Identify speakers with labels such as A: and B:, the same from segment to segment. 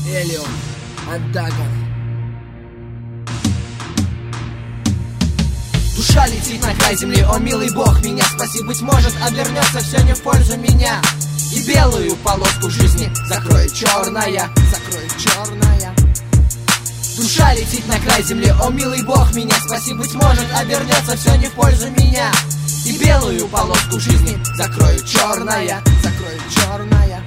A: Элион, Андаган. Душа летит на край земли, о милый Бог, меня спаси, быть может, обернется все не в пользу меня. И белую полоску жизни закроет черная, закроет черная. Душа летит на край земли, о милый Бог, меня спаси, быть может, обернется все не в пользу меня. И белую полоску жизни закроет черная, закроет черная.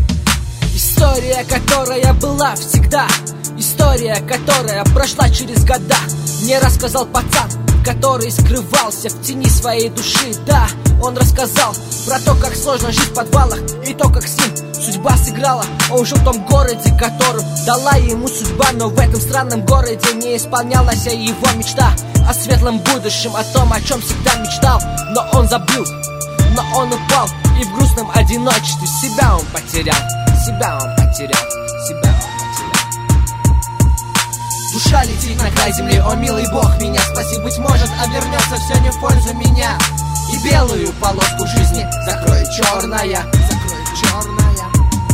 A: История, которая была всегда, история, которая прошла через года. Мне рассказал пацан, который скрывался в тени своей души. Да, он рассказал про то, как сложно жить в подвалах, и то, как с ним судьба сыграла. Он жил в том городе, которым дала ему судьба, но в этом странном городе не исполнялась его мечта о светлом будущем, о том, о чем всегда мечтал. Но он забыл, но он упал, и в грустном одиночестве себя он потерял, себя он потерял, себя он потерял. Душа летит на край земли, о милый Бог, меня спаси, быть может, обернется все не в пользу меня. И белую полоску жизни закроет черная, закроет черная.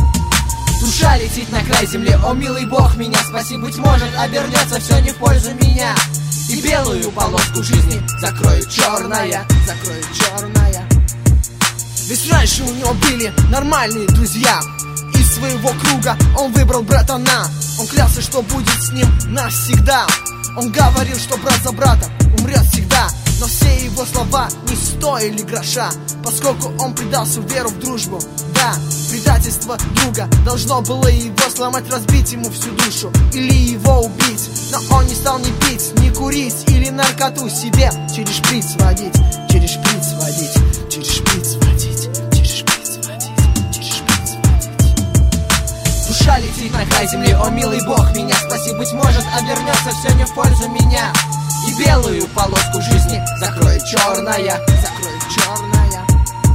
A: Душа летит на край земли, о милый Бог, меня спаси, быть может, обернется все не в пользу меня. И белую полоску жизни закроет черная, закроет черная. Ведь раньше у него были нормальные друзья. Из своего круга он выбрал братана. Он клялся, что будет с ним навсегда. Он говорил, что брат за брата умрет всегда. Но все его слова не стоили гроша, поскольку он предал свою веру в дружбу. Да, предательство друга должно было его сломать, разбить ему всю душу или его убить. Но он не стал ни пить, ни курить или наркоту себе через шприц водить, через шприц водить, через шприц водить, через шприц водить, через шприц водить. Душа летит на край земли, о милый Бог, меня спаси, быть может, обернется все не в пользу меня. И белую полоску жизни закроет черная, закроет черная.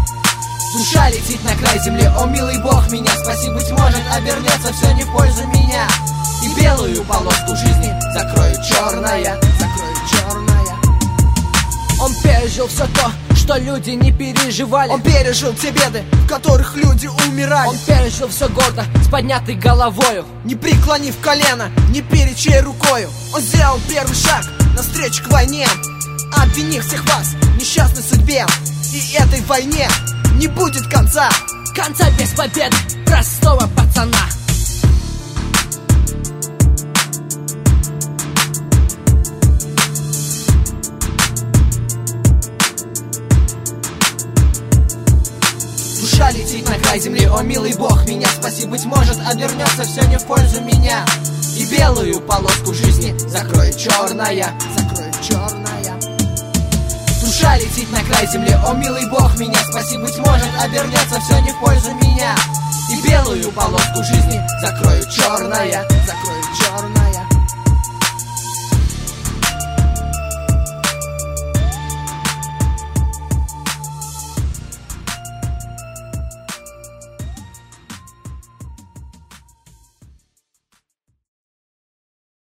A: Душа летит на край земли, о милый Бог, меня спаси, быть может, обернется все не в пользу меня. И белую полоску жизни закроет черная, закроет черная. Он пережил все то, что люди не переживали. Он пережил те беды, в которых люди умирали. Он пережил все гордо, с поднятой головою, не преклонив колено, не перед чьей рукою. Он сделал первый шаг навстречу к войне, обвинив всех вас в несчастной судьбе. И этой войне не будет конца, конца без победы простого пацана. Душа летит на край земли, о милый Бог, меня спаси, быть может, обернется все не в пользу меня. И белую полоску жизни закроет черная, закроет черная. Душа летит на край земли, о милый Бог, меня спаси, быть может, обернется все не в пользу меня. И белую полоску жизни закроет черная, закроет черная.